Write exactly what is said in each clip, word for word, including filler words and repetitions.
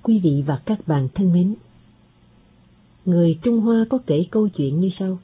Quý vị và các bạn thân mến, người Trung Hoa có kể câu chuyện như sau.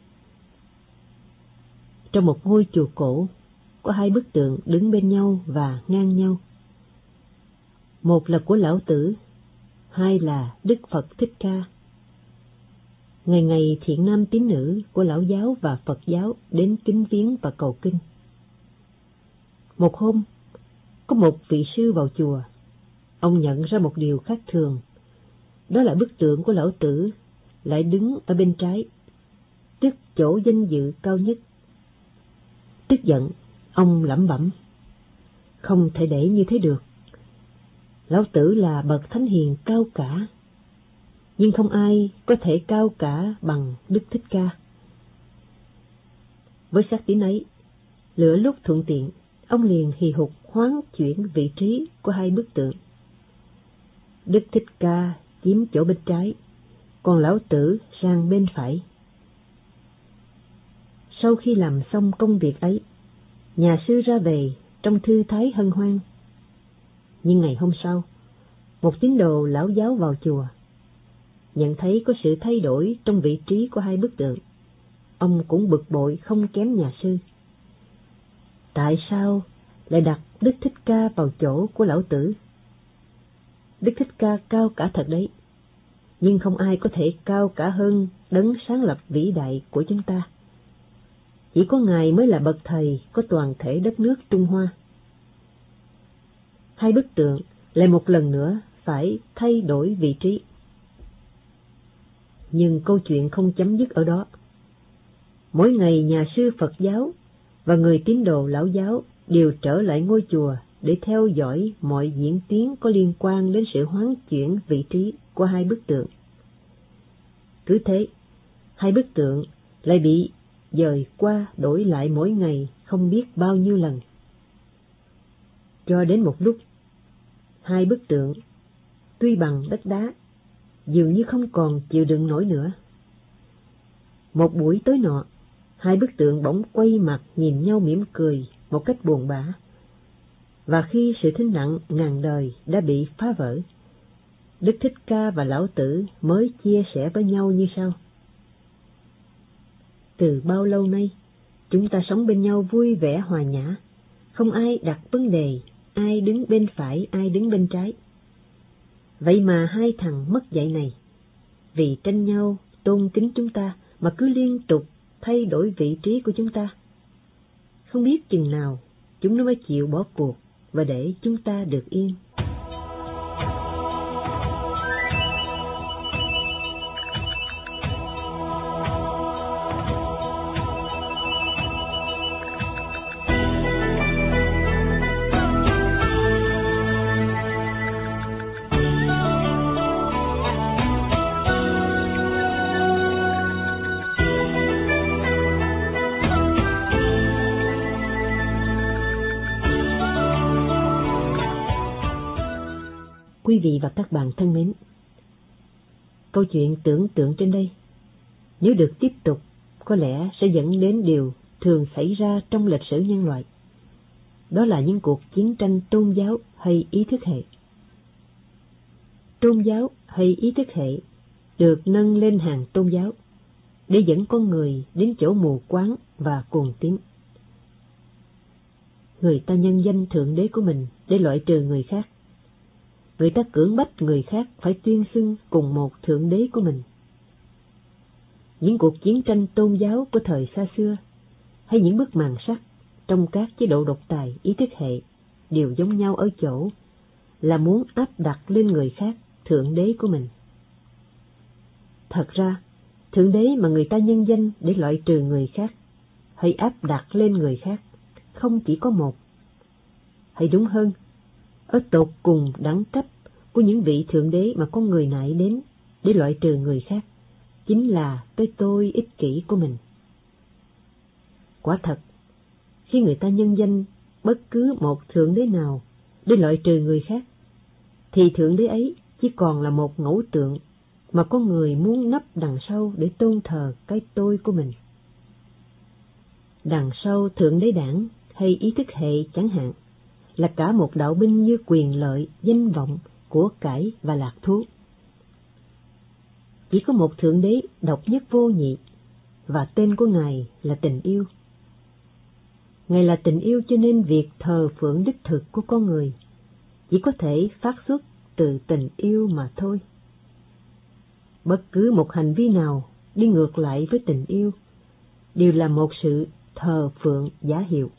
Trong một ngôi chùa cổ, có hai bức tượng đứng bên nhau và ngang nhau. Một là của Lão Tử, hai là Đức Phật Thích Ca. Ngày ngày thiện nam tín nữ của Lão giáo và Phật giáo đến kính viếng và cầu kinh. Một hôm, có một vị sư vào chùa. Ông nhận ra một điều khác thường, đó là bức tượng của Lão Tử lại đứng ở bên trái, tức chỗ danh dự cao nhất. Tức giận, ông lẩm bẩm: không thể để như thế được. Lão Tử là bậc thánh hiền cao cả, nhưng không ai có thể cao cả bằng Đức Thích Ca. Với xác tín ấy, lựa lúc thuận tiện, ông liền hì hục hoán chuyển vị trí của hai bức tượng. Đức Thích Ca chiếm chỗ bên trái, còn Lão Tử sang bên phải. Sau khi làm xong công việc ấy, nhà sư ra về trong thư thái hân hoan. Nhưng ngày hôm sau, một tín đồ Lão giáo vào chùa, nhận thấy có sự thay đổi trong vị trí của hai bức tượng. Ông cũng bực bội không kém nhà sư. Tại sao lại đặt Đức Thích Ca vào chỗ của Lão Tử? Đức Thích Ca cao cả thật đấy, nhưng không ai có thể cao cả hơn đấng sáng lập vĩ đại của chúng ta. Chỉ có Ngài mới là bậc thầy có toàn thể đất nước Trung Hoa. Hai bức tượng lại một lần nữa phải thay đổi vị trí. Nhưng câu chuyện không chấm dứt ở đó. Mỗi ngày nhà sư Phật giáo và người tín đồ Lão giáo đều trở lại ngôi chùa để theo dõi mọi diễn tiến có liên quan đến sự hoán chuyển vị trí của hai bức tượng. Cứ thế, hai bức tượng lại bị dời qua đổi lại mỗi ngày không biết bao nhiêu lần. Cho đến một lúc, hai bức tượng, tuy bằng đất đá, dường như không còn chịu đựng nổi nữa. Một buổi tối nọ, hai bức tượng bỗng quay mặt nhìn nhau mỉm cười một cách buồn bã. Và khi sự thinh lặng ngàn đời đã bị phá vỡ, Đức Thích Ca và Lão Tử mới chia sẻ với nhau như sau. Từ bao lâu nay, chúng ta sống bên nhau vui vẻ hòa nhã, không ai đặt vấn đề ai đứng bên phải ai đứng bên trái. Vậy mà hai thằng mất dạy này, vì tranh nhau tôn kính chúng ta mà cứ liên tục thay đổi vị trí của chúng ta. Không biết chừng nào chúng nó mới chịu bỏ cuộc và để chúng ta được yên. Quý vị và các bạn thân mến, câu chuyện tưởng tượng trên đây, nếu được tiếp tục, có lẽ sẽ dẫn đến điều thường xảy ra trong lịch sử nhân loại. Đó là những cuộc chiến tranh tôn giáo hay ý thức hệ. Tôn giáo hay ý thức hệ được nâng lên hàng tôn giáo để dẫn con người đến chỗ mù quáng và cuồng tín. Người ta nhân danh thượng đế của mình để loại trừ người khác. Người ta cưỡng bách người khác phải tuyên xưng cùng một thượng đế của mình. Những cuộc chiến tranh tôn giáo của thời xa xưa hay những bức màn sắt trong các chế độ độc tài ý thức hệ đều giống nhau ở chỗ là muốn áp đặt lên người khác thượng đế của mình. Thật ra, thượng đế mà người ta nhân danh để loại trừ người khác hay áp đặt lên người khác không chỉ có một. Hay đúng hơn, ở tột cùng đẳng cấp của những vị thượng đế mà con người nại đến để loại trừ người khác chính là cái tôi ích kỷ của mình. Quả thật, khi người ta nhân danh bất cứ một thượng đế nào để loại trừ người khác, thì thượng đế ấy chỉ còn là một ngẫu tượng mà con người muốn nấp đằng sau để tôn thờ cái tôi của mình. Đằng sau thượng đế đảng hay ý thức hệ chẳng hạn là cả một đạo binh như quyền lợi, danh vọng, của cải và lạc thú. Chỉ có một Thượng Đế độc nhất vô nhị, và tên của Ngài là tình yêu. Ngài là tình yêu, cho nên việc thờ phượng đích thực của con người chỉ có thể phát xuất từ tình yêu mà thôi. Bất cứ một hành vi nào đi ngược lại với tình yêu đều là một sự thờ phượng giả hiệu.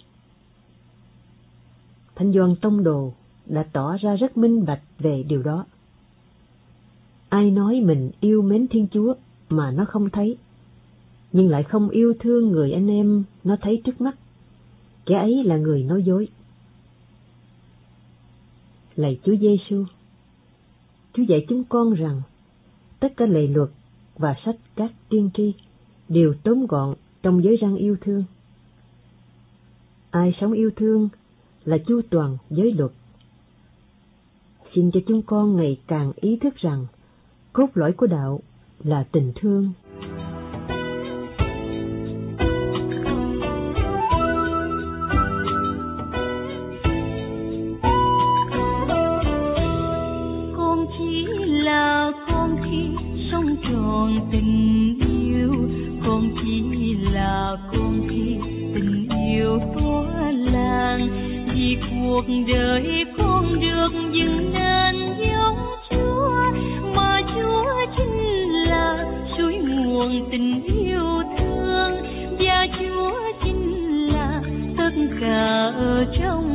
Thánh Gioan Tông Đồ đã tỏ ra rất minh bạch về điều đó. Ai nói mình yêu mến Thiên Chúa mà nó không thấy, nhưng lại không yêu thương người anh em nó thấy trước mắt, kẻ ấy là người nói dối. Lạy Chúa Giêsu, Chúa dạy chúng con rằng tất cả lề luật và sách các tiên tri đều tóm gọn trong giới răn yêu thương. Ai sống yêu thương là chu toàn giới luật. Xin cho chúng con ngày càng ý thức rằng cốt lõi của đạo là tình thương. Con chỉ là con khi sống tròn tình yêu, con chỉ là con khi tình yêu tỏa lan, vì cuộc đời con được dựng nên giống Chúa, mà Chúa chính là suối nguồn tình yêu thương, và Chúa chính là tất cả ở trong